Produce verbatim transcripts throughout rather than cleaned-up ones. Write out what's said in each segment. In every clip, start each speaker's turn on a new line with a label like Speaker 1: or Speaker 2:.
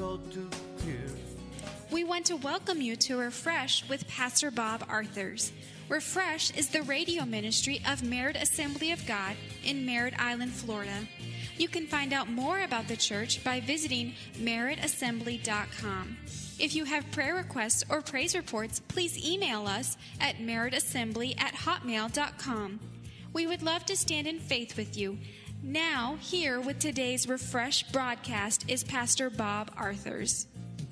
Speaker 1: difficult to hear.
Speaker 2: We want to welcome you to Refresh with Pastor Bob Arthurs. Refresh is the radio ministry of Merritt Assembly of God in Merritt Island, Florida. You can find out more about the church by visiting merritt assembly dot com. If you have prayer requests or praise reports, please email us at merritt assembly at hotmail dot com. We would love to stand in faith with you. Now, here with today's Refresh broadcast is Pastor Bob Arthurs.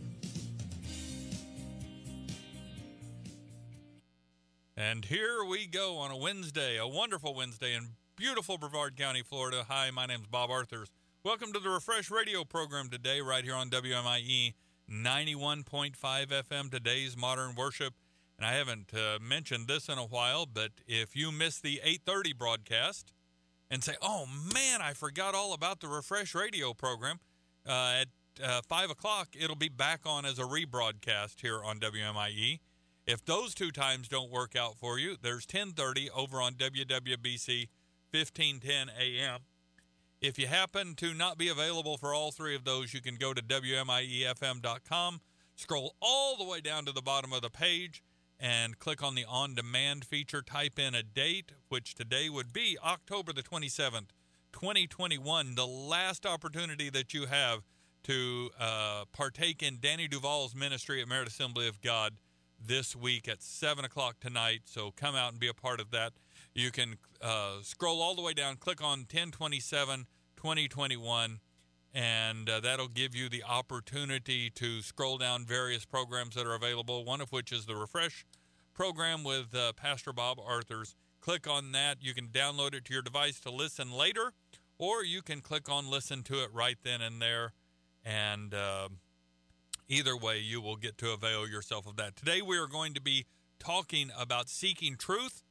Speaker 3: And here we go on a Wednesday, a wonderful Wednesday in beautiful Brevard County, Florida. Hi, my name is Bob Arthurs. Welcome to the Refresh Radio program today, right here on W M I E ninety-one point five F M, today's Modern Worship. And I haven't uh, mentioned this in a while, but if you missed the eight thirty broadcast and say, oh, man, I forgot all about the Refresh Radio program, uh, at uh, five o'clock, it'll be back on as a rebroadcast here on W M I E. If those two times don't work out for you, there's ten thirty over on W W B C fifteen ten A M. If you happen to not be available for all three of those, you can go to W M I E F M dot com, scroll all the way down to the bottom of the page, and click on the on-demand feature. Type in a date, which today would be October the twenty-seventh, twenty twenty-one, the last opportunity that you have to uh, partake in Danny Duvall's ministry at Merritt Assembly of God this week at seven o'clock tonight. So come out and be a part of that. You can uh, scroll all the way down, click on ten twenty-seven twenty twenty-one, and uh, that'll give you the opportunity to scroll down various programs that are available, one of which is the Refresh program with uh, Pastor Bob Arthurs. Click on that. You can download it to your device to listen later, or you can click on listen to it right then and there, and uh, either way, you will get to avail yourself of that. Today, we are going to be talking about seeking truth,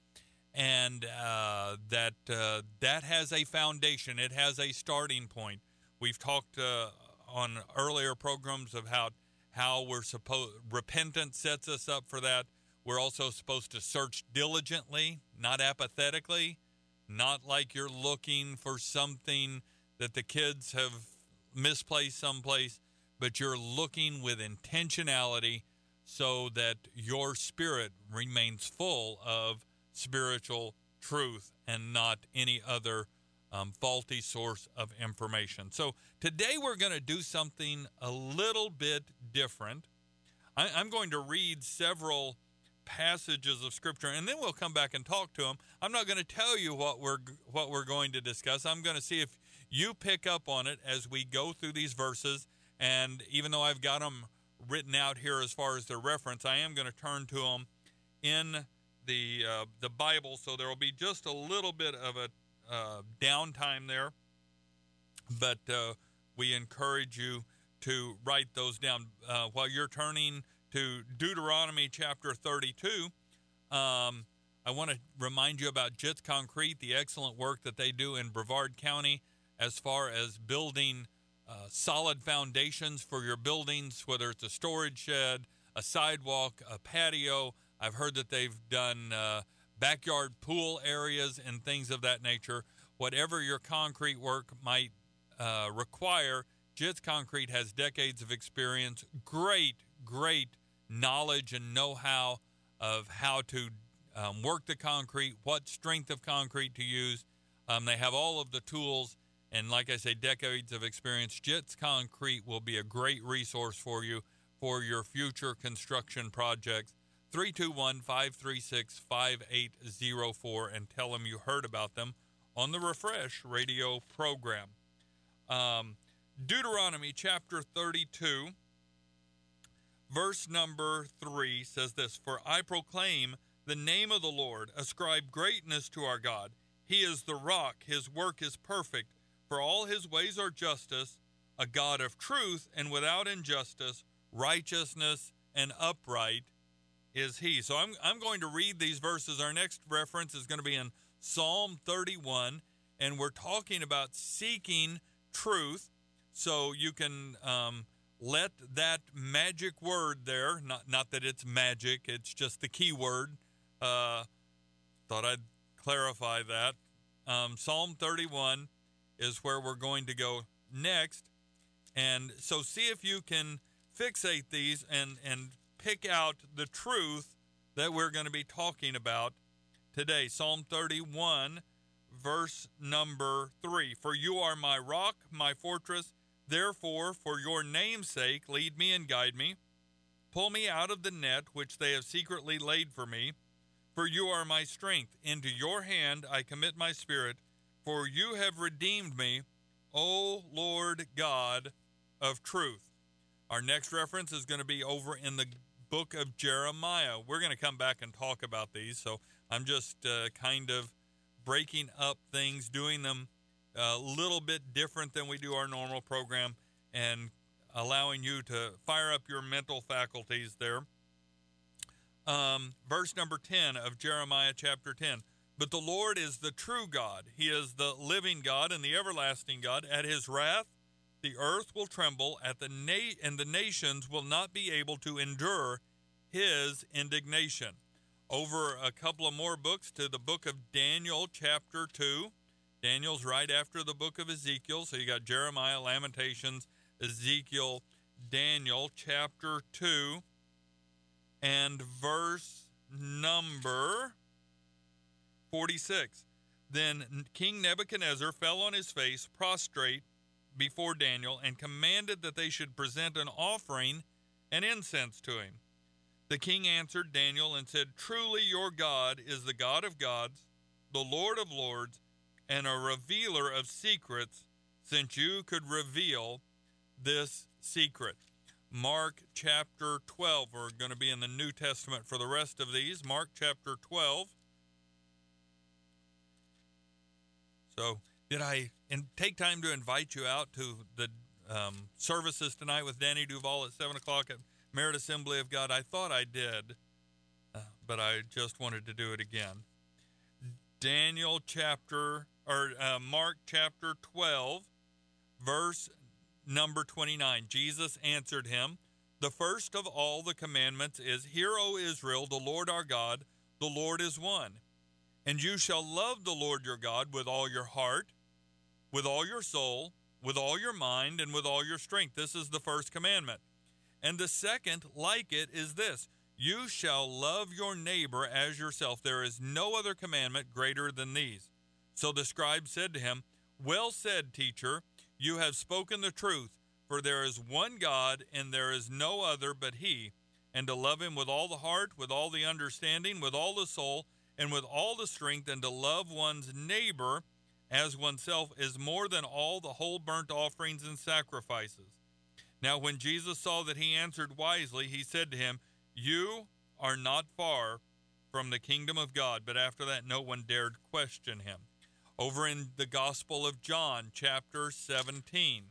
Speaker 3: and uh, that uh, that has a foundation. It has a starting point. We've talked uh, on earlier programs of how how we're supposed repentance sets us up for that. We're also supposed to search diligently, not apathetically, not like you're looking for something that the kids have misplaced someplace, but you're looking with intentionality so that your spirit remains full of spiritual truth and not any other um, faulty source of information. So today we're going to do something a little bit different. I, I'm going to read several passages of Scripture, and then we'll come back and talk to them. I'm not going to tell you what we're what we're going to discuss. I'm going to see if you pick up on it as we go through these verses. And even though I've got them written out here as far as their reference, I am going to turn to them in the uh, the Bible, so there will be just a little bit of a uh, downtime there. But uh, we encourage you to write those down. Uh, while you're turning to Deuteronomy chapter thirty-two, um, I want to remind you about Jits Concrete, the excellent work that they do in Brevard County as far as building Uh, solid foundations for your buildings, whether it's a storage shed, a sidewalk, a patio. I've heard that they've done uh, backyard pool areas and things of that nature. Whatever your concrete work might uh, require, Jits Concrete has decades of experience, great, great knowledge and know-how of how to um, work the concrete, what strength of concrete to use. Um, they have all of the tools. And like I say, decades of experience. Jits Concrete will be a great resource for you for your future construction projects. three two one, five three six, five eight zero four, and tell them you heard about them on the Refresh Radio program. Um, Deuteronomy chapter thirty-two, verse number three says this, "For I proclaim the name of the Lord, ascribe greatness to our God. He is the rock, his work is perfect. For all his ways are justice, a God of truth, and without injustice, righteousness, and upright is he." So I'm I'm going to read these verses. Our next reference is going to be in Psalm thirty-one, and we're talking about seeking truth. So you can um, let that magic word there, not, not that it's magic, it's just the key word. Uh, thought I'd clarify that. Um, Psalm thirty-one is where we're going to go next. And so see if you can fixate these and, and pick out the truth that we're going to be talking about today. Psalm thirty-one, verse number three. For you are my rock, my fortress. Therefore, for your name's sake, lead me and guide me. Pull me out of the net which they have secretly laid for me. For you are my strength. Into your hand I commit my spirit. For you have redeemed me, O Lord God of truth. Our next reference is going to be over in the book of Jeremiah. We're going to come back and talk about these, so I'm just uh, kind of breaking up things, doing them a little bit different than we do our normal program, and allowing you to fire up your mental faculties there. Um, verse number ten of Jeremiah chapter ten. But the Lord is the true God. He is the living God and the everlasting God. At his wrath, the earth will tremble, at the na- and the nations will not be able to endure his indignation. Over a couple of more books to the book of Daniel chapter two. Daniel's right after the book of Ezekiel. So you got Jeremiah, Lamentations, Ezekiel, Daniel chapter two, and verse number forty-six. Then King Nebuchadnezzar fell on his face, prostrate before Daniel, and commanded that they should present an offering and incense to him. The king answered Daniel and said, Truly your God is the God of gods, the Lord of lords, and a revealer of secrets, since you could reveal this secret. Mark chapter twelve. We're going to be in the New Testament for the rest of these. Mark chapter twelve. So did I in, take time to invite you out to the um, services tonight with Danny Duval at seven o'clock at Merit Assembly of God? I thought I did, uh, but I just wanted to do it again. Daniel chapter, or uh, Mark chapter twelve, verse number twenty-nine. Jesus answered him, The first of all the commandments is, Hear, O Israel, the Lord our God, the Lord is one. And you shall love the Lord your God with all your heart, with all your soul, with all your mind, and with all your strength. This is the first commandment. And the second, like it, is this: You shall love your neighbor as yourself. There is no other commandment greater than these. So the scribe said to him, Well said, teacher, you have spoken the truth, for there is one God, and there is no other but he. And to love him with all the heart, with all the understanding, with all the soul, and with all the strength, and to love one's neighbor as oneself is more than all the whole burnt offerings and sacrifices. Now when Jesus saw that he answered wisely, he said to him, You are not far from the kingdom of God. But after that, no one dared question him. Over in the Gospel of John, chapter seventeen,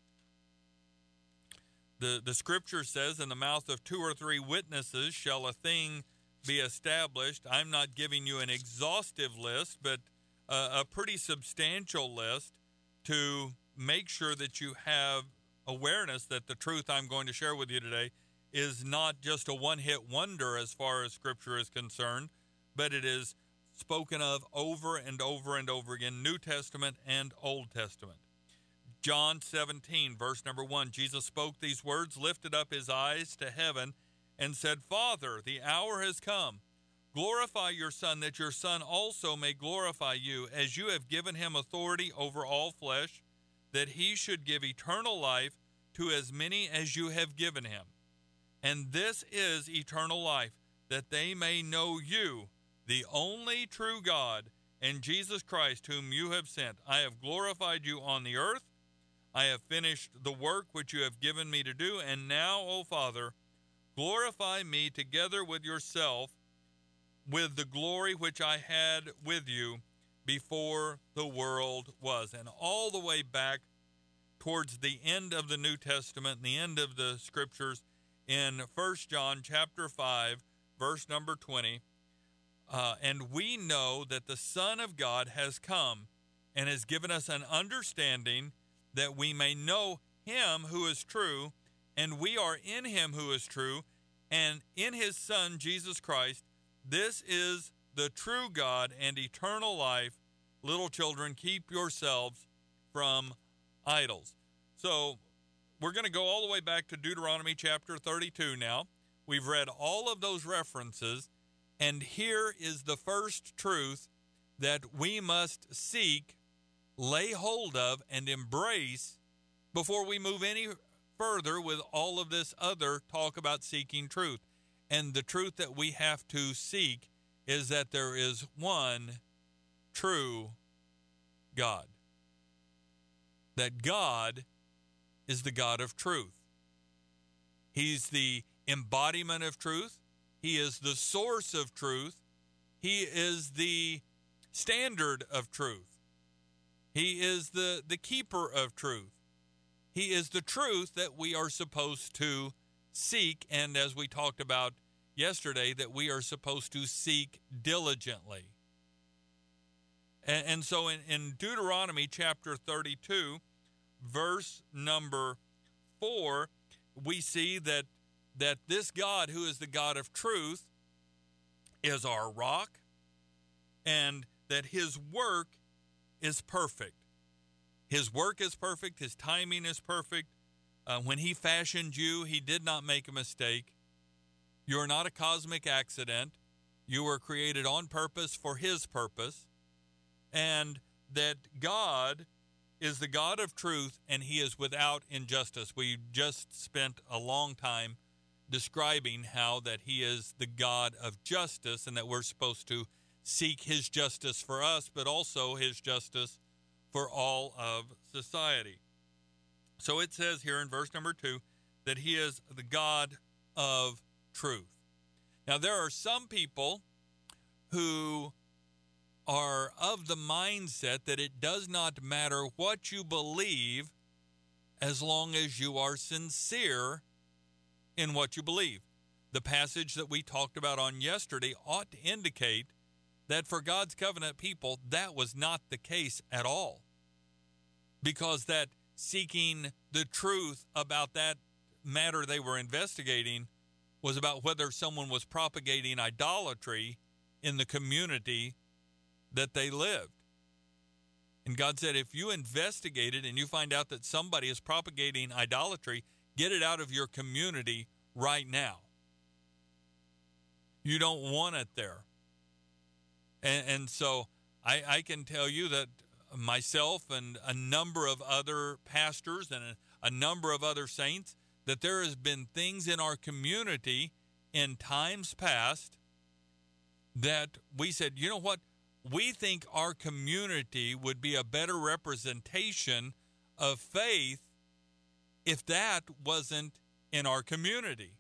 Speaker 3: the, the scripture says, In the mouth of two or three witnesses shall a thing be established. I'm not giving you an exhaustive list, but a, a pretty substantial list to make sure that you have awareness that the truth I'm going to share with you today is not just a one-hit wonder as far as Scripture is concerned, but it is spoken of over and over and over again, New Testament and Old Testament. John seventeen, verse number one, Jesus spoke these words, lifted up his eyes to heaven, and said, Father, the hour has come. Glorify your Son, that your Son also may glorify you, as you have given him authority over all flesh, that he should give eternal life to as many as you have given him. And this is eternal life, that they may know you, the only true God, and Jesus Christ, whom you have sent. I have glorified you on the earth. I have finished the work which you have given me to do. And now, O Father, glorify me together with yourself, with the glory which I had with you before the world was. And all the way back towards the end of the New Testament, the end of the Scriptures, in First John chapter five, verse number twenty, uh, and we know that the Son of God has come and has given us an understanding that we may know him who is true, and we are in him who is true, and in his Son, Jesus Christ. This is the true God and eternal life. Little children, keep yourselves from idols. So we're going to go all the way back to Deuteronomy chapter thirty-two now. We've read all of those references, and here is the first truth that we must seek, lay hold of, and embrace before we move any further with all of this other talk about seeking truth. And the truth that we have to seek is that there is one true God. That God is the God of truth. He's the embodiment of truth. He is the source of truth. He is the standard of truth. He is the, the keeper of truth. He is the truth that we are supposed to seek, and as we talked about yesterday, that we are supposed to seek diligently. And, and so in, in Deuteronomy chapter thirty-two, verse number four, we see that that this God, who is the God of truth, is our rock, and that his work is perfect. His work is perfect. His timing is perfect. Uh, when he fashioned you, he did not make a mistake. You are not a cosmic accident. You were created on purpose for his purpose. And that God is the God of truth, and he is without injustice. We just spent a long time describing how that he is the God of justice, and that we're supposed to seek his justice for us, but also his justice for all of society. So it says here in verse number two that he is the God of truth. Now, there are some people who are of the mindset that it does not matter what you believe as long as you are sincere in what you believe. The passage that we talked about on yesterday ought to indicate that for God's covenant people, that was not the case at all. Because that seeking the truth about that matter they were investigating was about whether someone was propagating idolatry in the community that they lived. And God said, if you investigate it and you find out that somebody is propagating idolatry, get it out of your community right now. You don't want it there. And, and so I, I can tell you that myself and a number of other pastors and a, a number of other saints, that there has been things in our community in times past that we said, you know what, we think our community would be a better representation of faith if that wasn't in our community.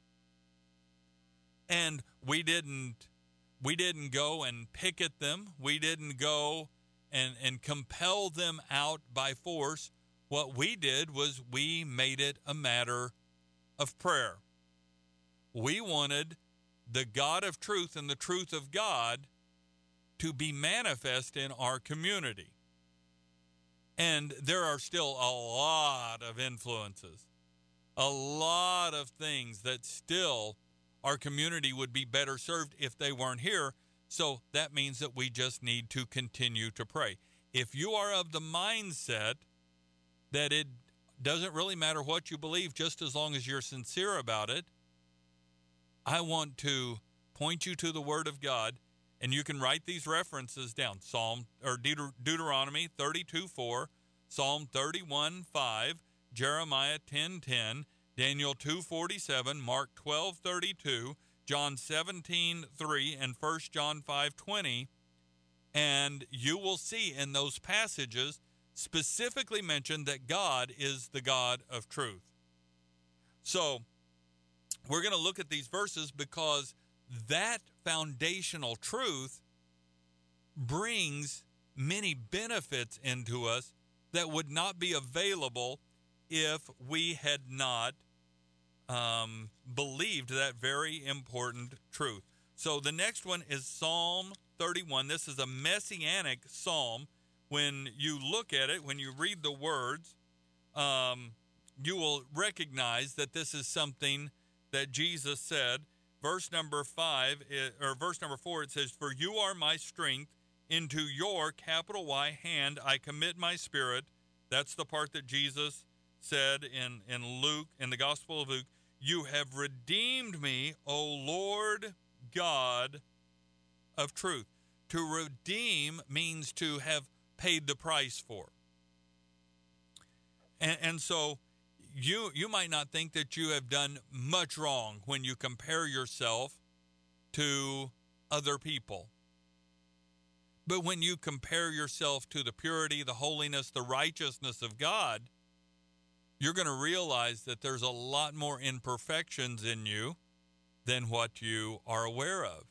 Speaker 3: And we didn't we didn't go and picket them. We didn't go and, and compel them out by force. What we did was we made it a matter of prayer. We wanted the God of truth and the truth of God to be manifest in our community. And there are still a lot of influences, a lot of things that still our community would be better served if they weren't here. So that means that we just need to continue to pray. If you are of the mindset that it doesn't really matter what you believe, just as long as you're sincere about it, I want to point you to the Word of God, and you can write these references down. Psalm or Deut- Deuteronomy thirty-two four, Psalm thirty-one five, Jeremiah ten ten, Daniel two forty-seven, Mark twelve thirty-two, John seventeen three, and First John five twenty. And you will see in those passages specifically mentioned that God is the God of truth. So we're going to look at these verses because that foundational truth brings many benefits into us that would not be available if we had not um, believed that very important truth. So the next one is Psalm thirty-one. This is a messianic psalm. When you look at it, when you read the words, um, you will recognize that this is something that Jesus said. Verse number five, or verse number four, it says, "For you are my strength, into your, capital Y, hand I commit my spirit." That's the part that Jesus said in, in Luke, in the Gospel of Luke, "You have redeemed me, O Lord God of truth." To redeem means to have paid the price for. And, and so you you might not think that you have done much wrong when you compare yourself to other people. But when you compare yourself to the purity, the holiness, the righteousness of God, you're going to realize that there's a lot more imperfections in you than what you are aware of.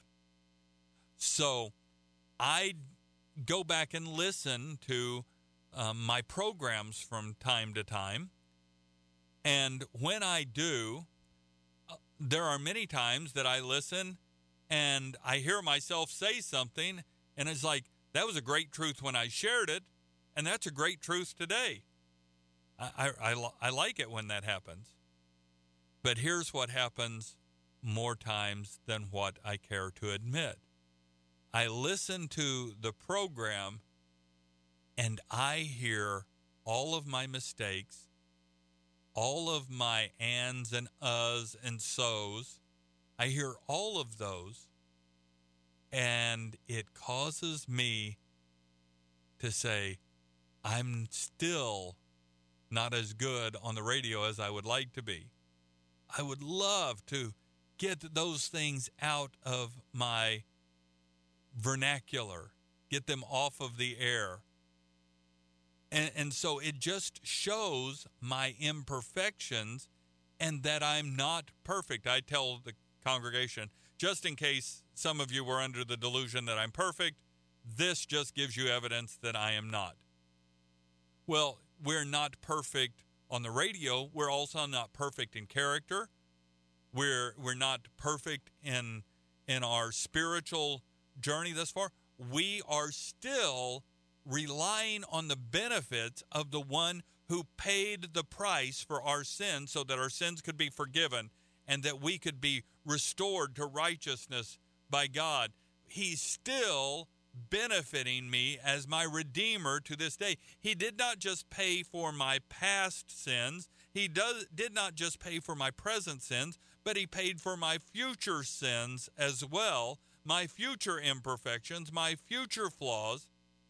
Speaker 3: So I go back and listen to um, my programs from time to time. And when I do, uh, there are many times that I listen and I hear myself say something, and it's like, that was a great truth when I shared it, and that's a great truth today. I, I, I, I like it when that happens. But here's what happens more times than what I care to admit. I listen to the program, and I hear all of my mistakes, all of my ands and uhs and so's. I hear all of those, and it causes me to say, I'm still not as good on the radio as I would like to be. I would love to get those things out of my vernacular, get them off of the air. And, and so it just shows my imperfections and that I'm not perfect. I tell the congregation, just in case some of you were under the delusion that I'm perfect, this just gives you evidence that I am not. Well, we're not perfect on the radio. We're also not perfect in character. We're we're not perfect in in our spiritual journey thus far. We are still relying on the benefits of the one who paid the price for our sins so that our sins could be forgiven and that we could be restored to righteousness by God. He's still benefiting me as my Redeemer to this day. He did not just pay for my past sins. He does, did not just pay for my present sins, but he paid for my future sins as well, my future imperfections, my future flaws.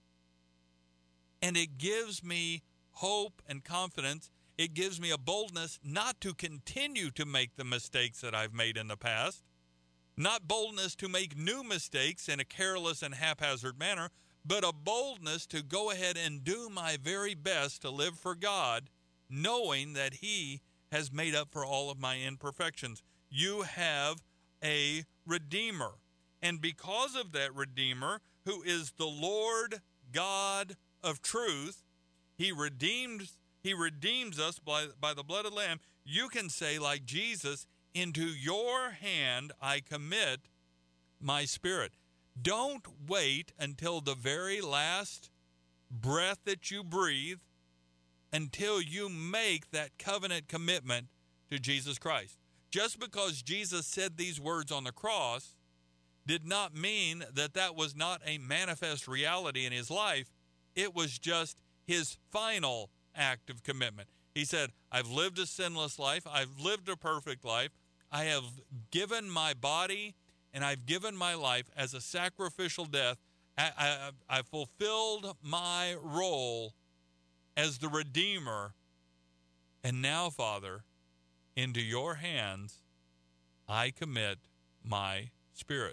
Speaker 3: And it gives me hope and confidence. It gives me a boldness not to continue to make the mistakes that I've made in the past, not boldness to make new mistakes in a careless and haphazard manner, but a boldness to go ahead and do my very best to live for God, knowing that he has made up for all of my imperfections. You have a Redeemer. And because of that Redeemer, who is the Lord God of truth, he redeems, he redeems us by, by the blood of the Lamb. You can say, like Jesus, into your hand I commit my spirit. Don't wait until the very last breath that you breathe until you make that covenant commitment to Jesus Christ. Just because Jesus said these words on the cross did not mean that that was not a manifest reality in his life. It was just his final act of commitment. He said, I've lived a sinless life. I've lived a perfect life. I have given my body and I've given my life as a sacrificial death. I, I, I fulfilled my role as the Redeemer. And now, Father, into your hands I commit my spirit.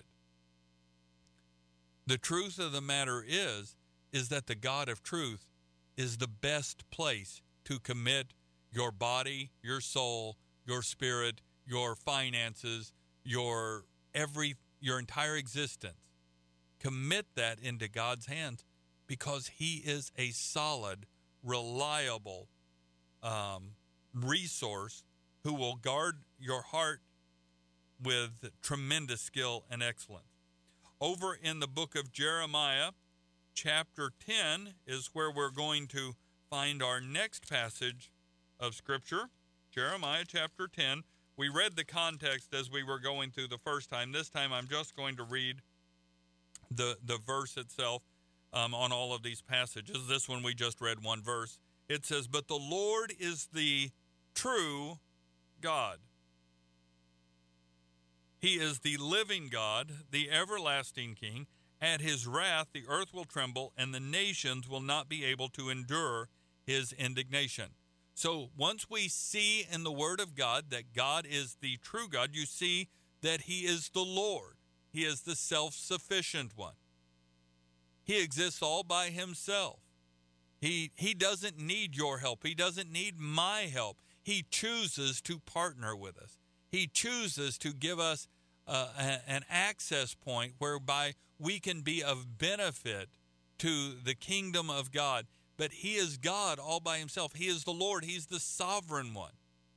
Speaker 3: The truth of the matter is, is that the God of truth is the best place to commit your body, your soul, your spirit, your finances, your every your entire existence. Commit that into God's hands because he is a solid, reliable um, resource who will guard your heart with tremendous skill and excellence. Over in the book of Jeremiah, chapter ten is where we're going to find our next passage of Scripture. Jeremiah chapter ten. We read the context as we were going through the first time. This time I'm just going to read the, the verse itself um, on all of these passages. This one we just read one verse. It says, but the Lord is the true God. He is the living God, the everlasting King. At his wrath, the earth will tremble, and the nations will not be able to endure his indignation. So once we see in the Word of God that God is the true God, you see that he is the Lord. He is the self-sufficient one. He exists all by himself. He, he doesn't need your help. He doesn't need my help. He chooses to partner with us. He chooses to give us uh, a, an access point whereby we can be of benefit to the kingdom of God. But he is God all by himself. He is the Lord. He's the sovereign one.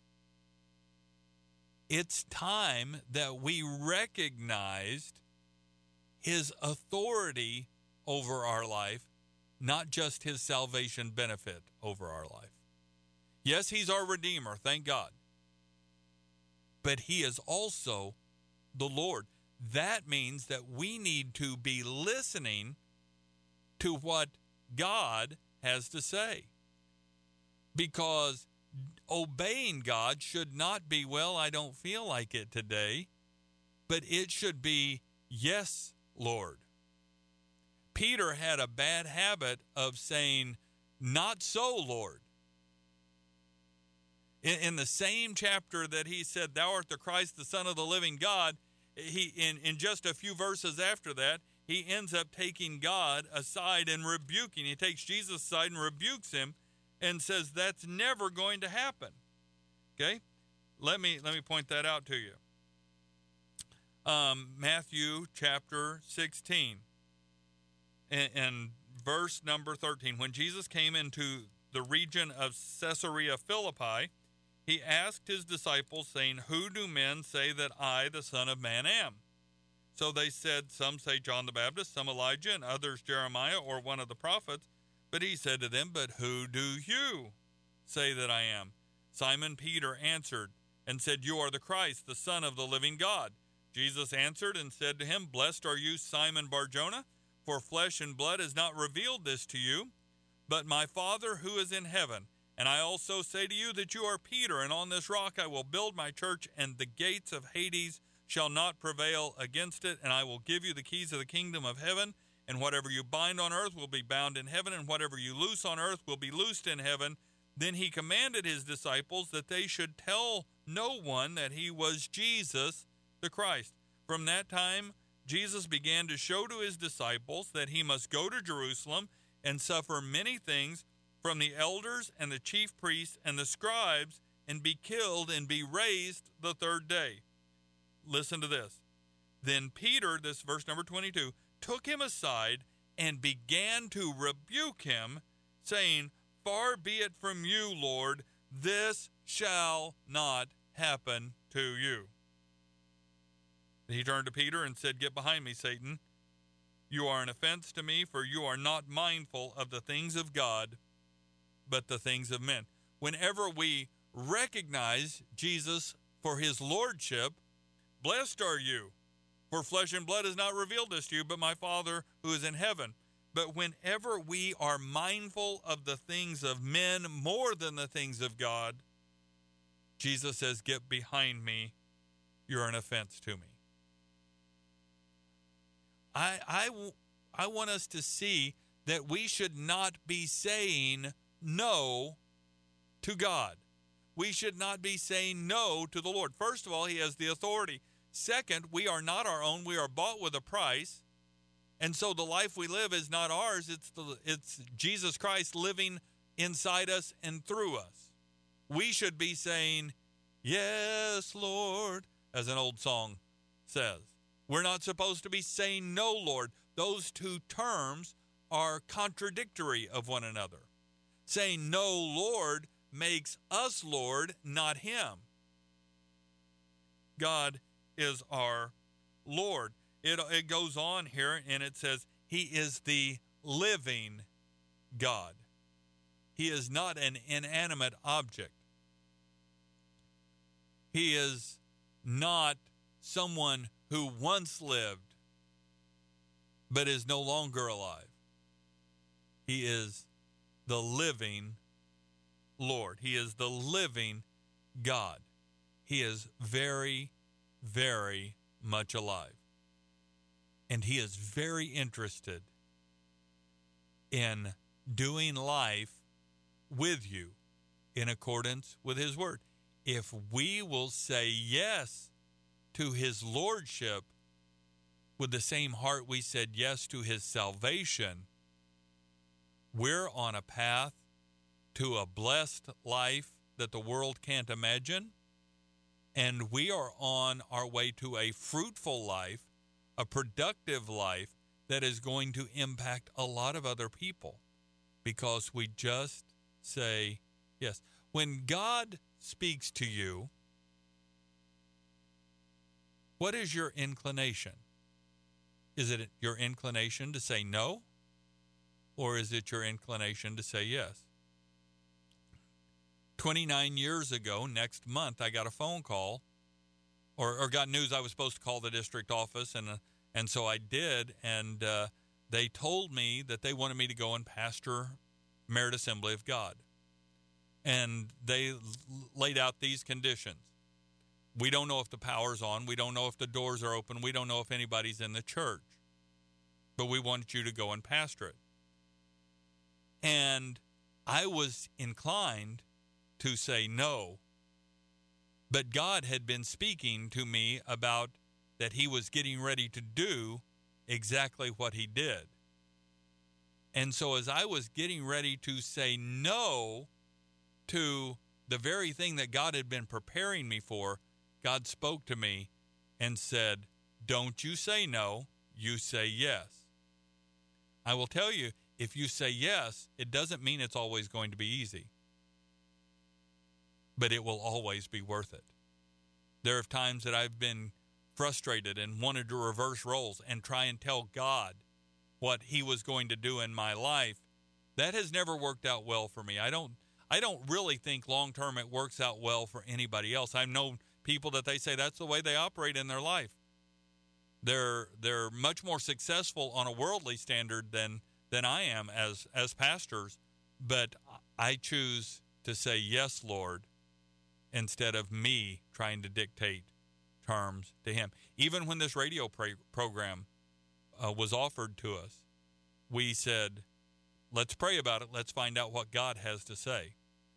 Speaker 3: It's time that we recognized his authority over our life, not just his salvation benefit over our life. Yes, he's our Redeemer, thank God. But he is also the Lord. That means that we need to be listening to what God has to say. Because obeying God should not be, well, I don't feel like it today, but it should be, yes, Lord. Peter had a bad habit of saying, not so, Lord. In, in the same chapter that he said, thou art the Christ, the Son of the living God, he in, in just a few verses after that, he ends up taking God aside and rebuking. He takes Jesus aside and rebukes him and says, that's never going to happen. Okay? Let me, let me point that out to you. Um, Matthew chapter sixteen. And verse number thirteen, when Jesus came into the region of Caesarea Philippi, he asked his disciples, saying, who do men say that I, the Son of Man, am? So they said, some say John the Baptist, some Elijah, and others Jeremiah or one of the prophets. But he said to them, but who do you say that I am? Simon Peter answered and said, you are the Christ, the Son of the living God. Jesus answered and said to him, blessed are you, Simon Bar-Jonah, for flesh and blood has not revealed this to you, but my Father who is in heaven. And I also say to you that you are Peter, and on this rock I will build my church, and the gates of Hades shall not prevail against it. And I will give you the keys of the kingdom of heaven, and whatever you bind on earth will be bound in heaven, and whatever you loose on earth will be loosed in heaven. Then he commanded his disciples that they should tell no one that he was Jesus the Christ. From that time, Jesus began to show to his disciples that he must go to Jerusalem and suffer many things from the elders and the chief priests and the scribes, and be killed and be raised the third day. Listen to this. Then Peter, this verse number twenty-two, took him aside and began to rebuke him, saying, far be it from you, Lord, this shall not happen to you. He turned to Peter and said, get behind me, Satan. You are an offense to me, for you are not mindful of the things of God, but the things of men. Whenever we recognize Jesus for his lordship, blessed are you, for flesh and blood has not revealed this to you, but my Father who is in heaven. But whenever we are mindful of the things of men more than the things of God, Jesus says, get behind me, you're an offense to me. I, I, I want us to see that we should not be saying no to God. We should not be saying no to the Lord. First of all, he has the authority. Second, we are not our own. We are bought with a price. And so the life we live is not ours. It's, the, it's Jesus Christ living inside us and through us. We should be saying, yes, Lord, as an old song says. We're not supposed to be saying no, Lord. Those two terms are contradictory of one another. Saying no, Lord, makes us Lord, not him. God is our Lord. It, it goes on here and it says, he is the living God. He is not an inanimate object. He is not someone who once lived but is no longer alive. He is the living Lord. He is the living God. He is very, very much alive. And he is very interested in doing life with you in accordance with his word. If we will say yes to his lordship with the same heart we said yes to his salvation, we're on a path to a blessed life that the world can't imagine. And we are on our way to a fruitful life, a productive life that is going to impact a lot of other people because we just say yes. When God speaks to you, what is your inclination? Is it your inclination to say no? Or is it your inclination to say yes? twenty-nine years ago, next month, I got a phone call or, or got news I was supposed to call the district office, and uh, and so I did, and uh, they told me that they wanted me to go and pastor Merit Assembly of God. And they l- laid out these conditions. We don't know if the power's on. We don't know if the doors are open. We don't know if anybody's in the church. But we want you to go and pastor it. And I was inclined to say no. But God had been speaking to me about that he was getting ready to do exactly what he did. And so as I was getting ready to say no to the very thing that God had been preparing me for, God spoke to me and said, don't you say no, you say yes. I will tell you, if you say yes, it doesn't mean it's always going to be easy, but it will always be worth it. There are times that I've been frustrated and wanted to reverse roles and try and tell God what he was going to do in my life. That has never worked out well for me. I don't I don't really think long term it works out well for anybody else. I've known people that they say that's the way they operate in their life. They're they're much more successful on a worldly standard than than I am as as pastors, but I choose to say yes, Lord, instead of me trying to dictate terms to him. Even when this radio pra- program uh, was offered to us, we said, let's pray about it. Let's find out what God has to say.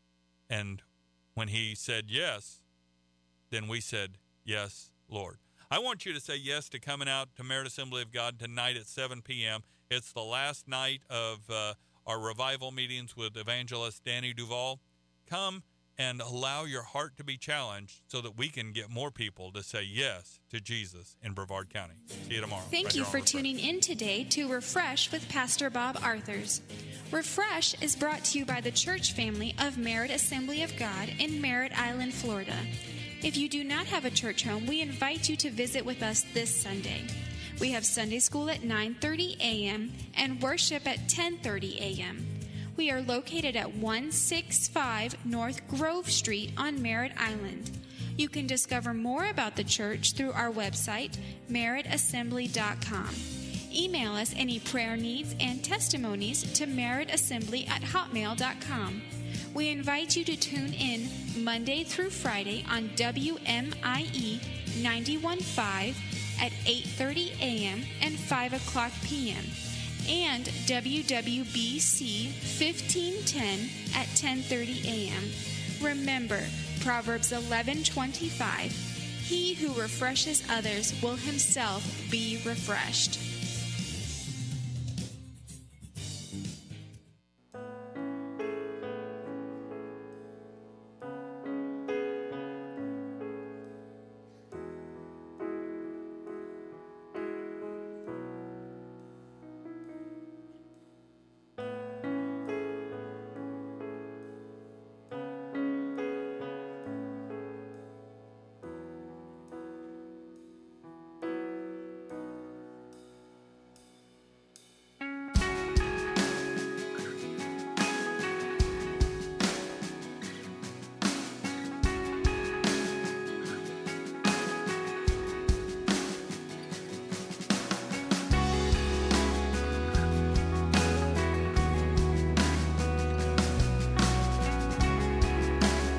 Speaker 3: And when he said yes, then we said, yes, Lord. I want you to say yes to coming out to Merit Assembly of God tonight at seven p.m. It's the last night of uh, our revival meetings with evangelist Danny Duval. Come and allow your heart to be challenged so that we can get more people to say yes to Jesus in Brevard County. See you tomorrow.
Speaker 2: Thank
Speaker 3: right
Speaker 2: you for tuning in today to Refresh with Pastor Bob Arthurs. Refresh is brought to you by the church family of Merit Assembly of God in Merritt Island, Florida. If you do not have a church home, we invite you to visit with us this Sunday. We have Sunday school at nine thirty a.m. and worship at ten thirty a.m. We are located at one sixty-five North Grove Street on Merritt Island. You can discover more about the church through our website, merritt assembly dot com. Email us any prayer needs and testimonies to merrittassembly at hotmail dot com. We invite you to tune in Monday through Friday on W M I E ninety-one point five at eight thirty a.m. and five o'clock p.m. and W W B C fifteen ten at ten thirty a.m. Remember, Proverbs eleven twenty-five, he who refreshes others will himself be refreshed.